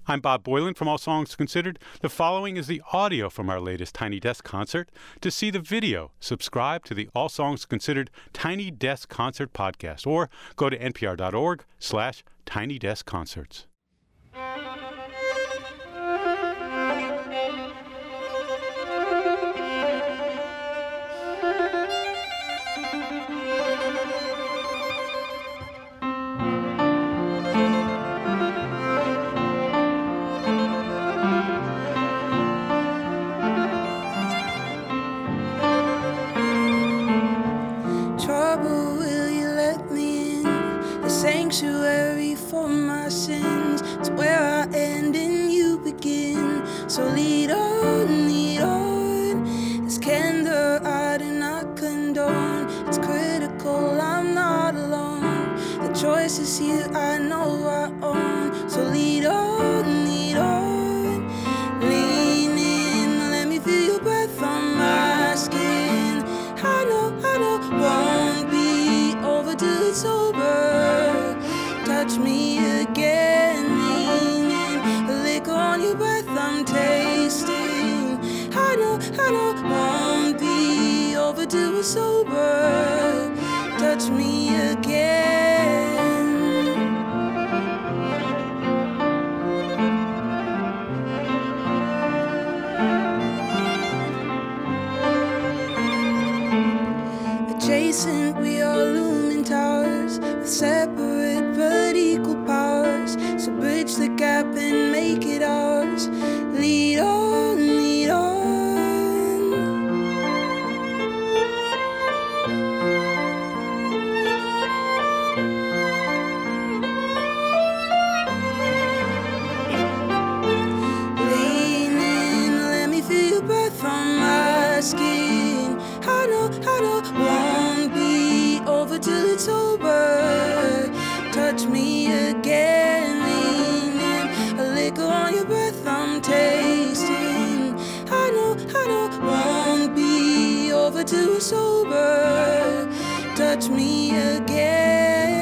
I'm Bob Boylan from All Songs Considered. The following is the audio from our latest Tiny Desk concert. To see the video, subscribe to the All Songs Considered Tiny Desk Concert podcast or go to npr.org/tinydeskconcerts. Sanctuary for my sins. It's where I end and you begin. So lead on. It's candor-eyed and I condone. It's critical, I'm not alone. The choice is here, I know I own. So lead on. Lean in, let me feel your breath on my skin. I know, won't be over till it's over. Touch me again, lean in, a lick on your breath I'm tasting. I know, won't be over till we're sober. Touch me again. Adjacent, we are looming towers with separate but equal powers. So bridge the gap and make it ours. Lead on. Lean in, let me feel your breath on my skin. I know, won't be over till it's over. Touch me again, lean in, a lick on your breath I'm tasting. I know, won't be over till we're sober. Touch me again.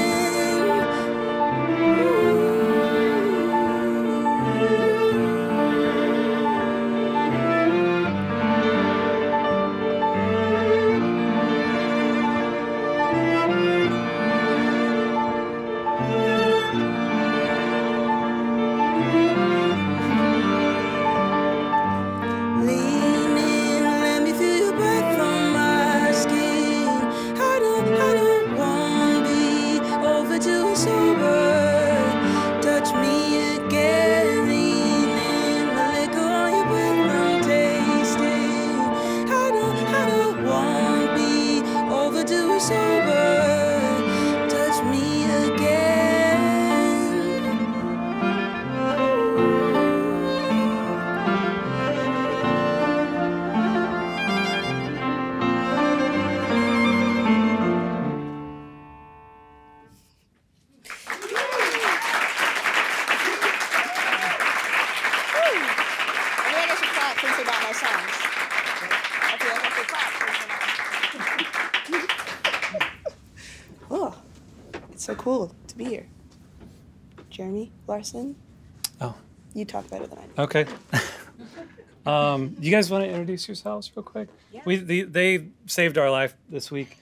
So cool to be here. Jeremy Larson. Oh. You talk better than I do. Okay. You guys want to introduce yourselves real quick? Yeah. They saved our life this week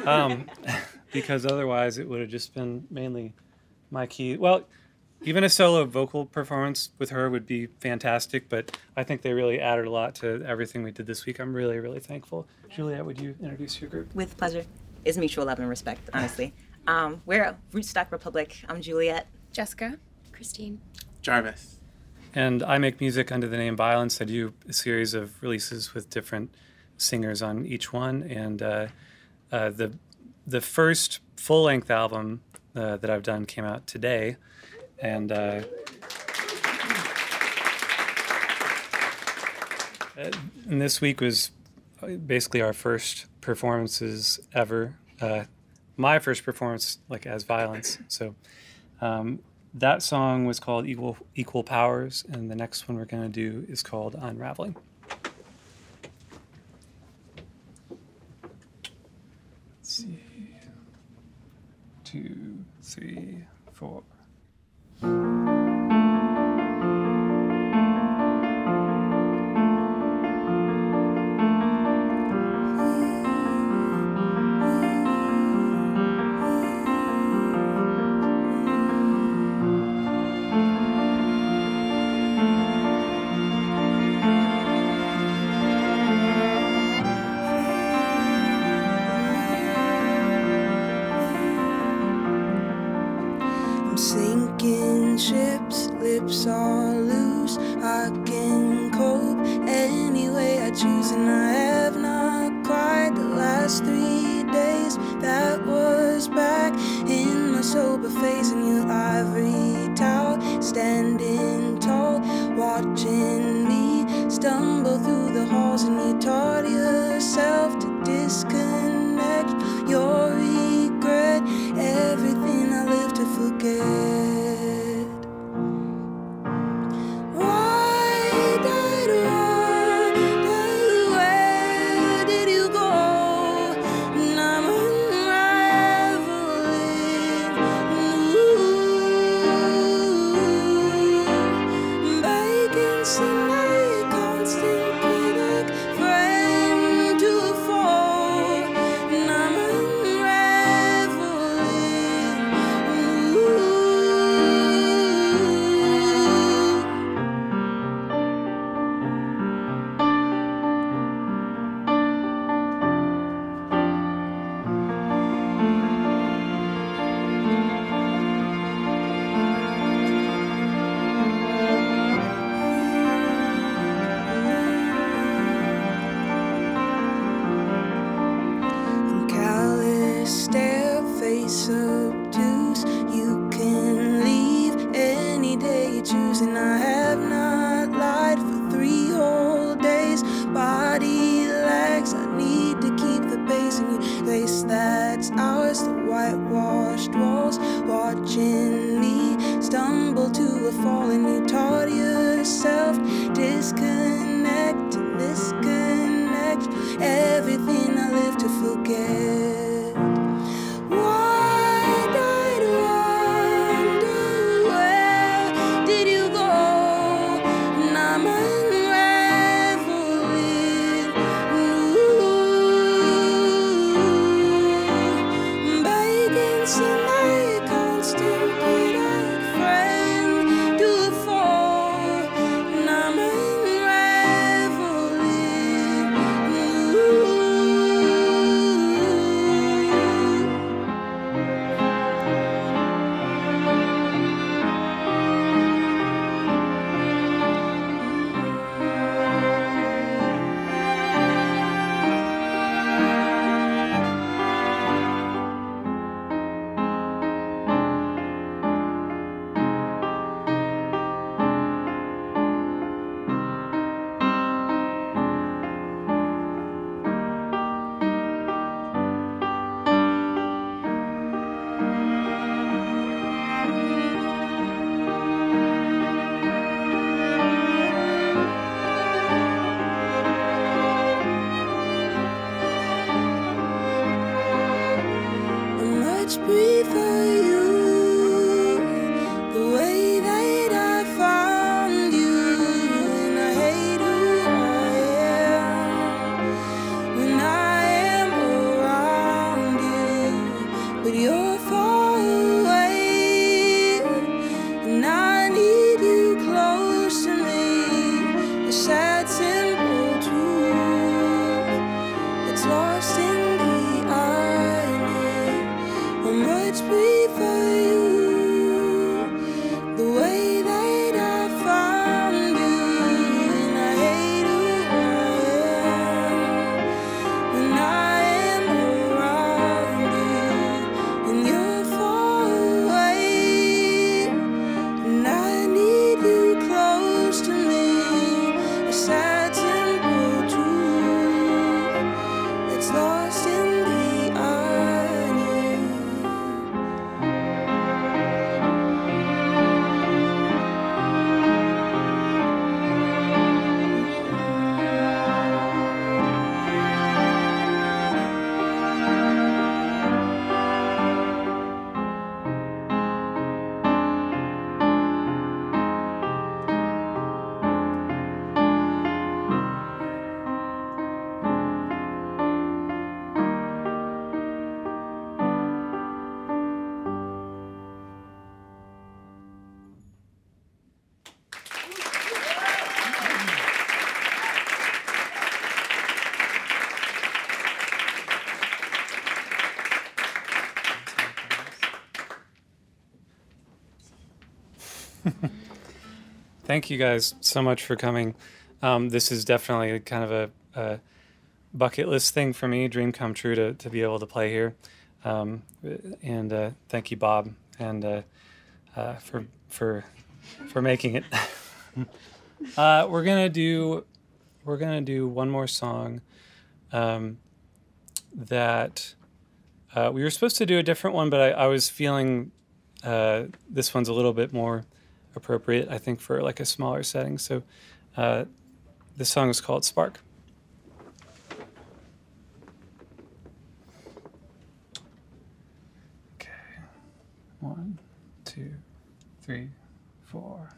because otherwise it would have just been mainly my key. Well, even a solo vocal performance with her would be fantastic, but I think they really added a lot to everything we did this week. I'm really, really thankful. Juliet, would you introduce your group? With pleasure. It's mutual love and respect, honestly. We're Rootstock Republic. I'm Juliet. Jessica. Christine. Jarvis. And I make music under the name Violence. I do a series of releases with different singers on each one. And the first full-length album that I've done came out today. And this week was basically our first performances ever. My first performance, like, as Violence. So that song was called Equal Powers, and the next one we're going to do is called Unraveling. Let's see. 2, 3, 4. lips are loose. I can cope any way I choose, and I have not cried the last 3 days. That was back in my sober phase, and your ivory tower standing tall, watching me stumble through the halls, and you taught yourself to disconnect your regret, everything I live to forget. Obtuse, you can leave any day you choose, and I have not lied for 3 whole days. Body lags, I need to keep the pace, and you place that's ours, the whitewashed walls, watching me stumble to a fall, and you taught yourself disconnect and disconnect, everything I live to forget. Sunlight, constant Thank you guys so much for coming. This is definitely kind of a bucket list thing for me, dream come true to be able to play here. And thank you, Bob, and for making it. We're gonna do one more song that we were supposed to do a different one, but I was feeling this one's a little bit more appropriate, I think, for like a smaller setting. So this song is called Spark. Okay, 1, 2, 3, 4.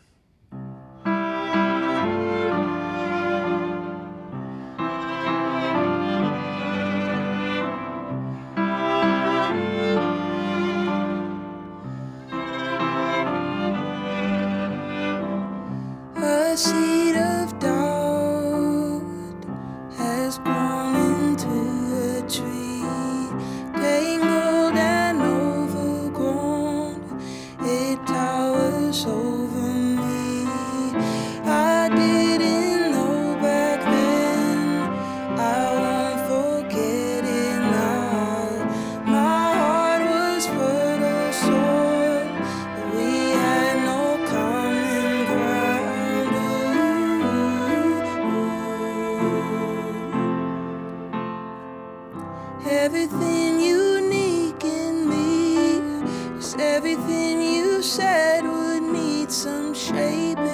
A seed of doubt has grown into a tree, tangled and overgrown. It towers over me. I didn't know back then. I won't forget it now. My heart was fertile soil, but we had no common ground. Everything unique in me, 'cause everything you said would need some shaping.